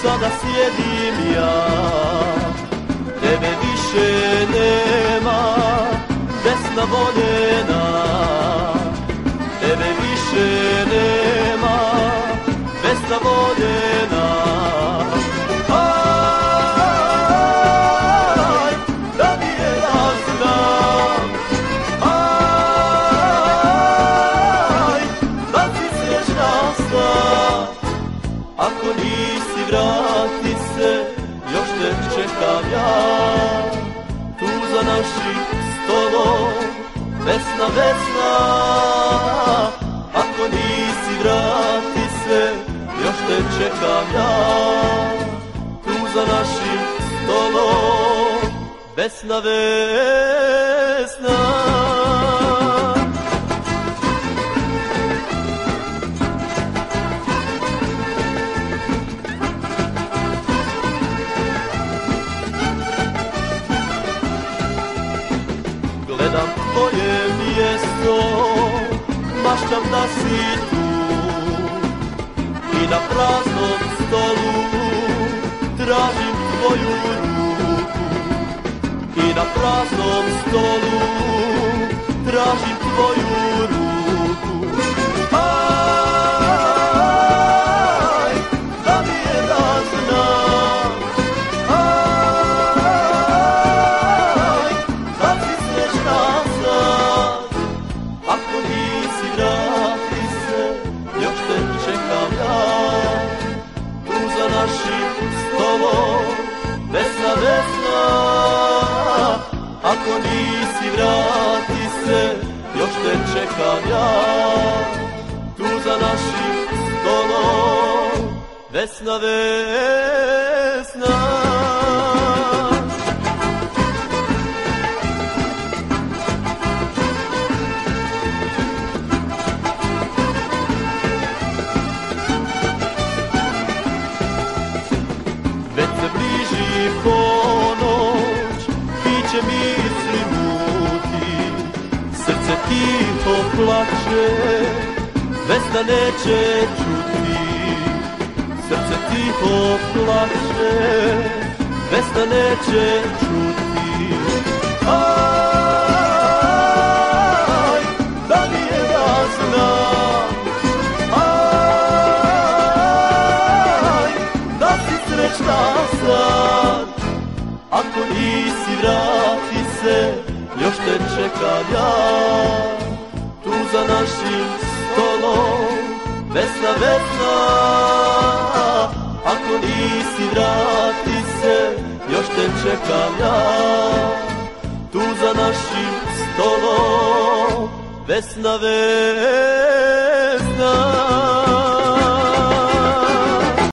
sada sjedim ja, tebe više nema, Vesna voljena. Tebe više nema, Vesna voljena. Aj, da mi je znam, aj, da si srećna sad. Ako nisi, vrati se, još te čekam ja, tu za našim stolom, Vesna, Vesna. Ako nisi, vrati se, još te čekam ja, tu za našim stolom, Vesna, Vesna. Gledam tvoje mjesto, maštam da si tu, i na praznom stolu tražim tvoju ruku. I na praznom stolu tražim tvoju ruku. Aj, da mi je da znam, aj, da si srećna sad. Ako nisi, vrati se, još te čekam ja, tu za našim stolom, Vesna, Vesna. Ako nisi, vrati se, još te čekam ja, tu za našim stolom, Vesna, Vesna. Već se bliži ponoć, biće misli muti, srce tiho plače, Vesna neće čuti. Srce tiho plače, Vesna neće čuti. Aj, da mi je da znam, aj, da si srećna sad. Ako nisi, vrati se, još te čekam ja, tu za našim stolom, Vesna, Vesna. Ako nisi, vrati se, još te čekam ja, tu za našim stolom, Vesna, Vesna.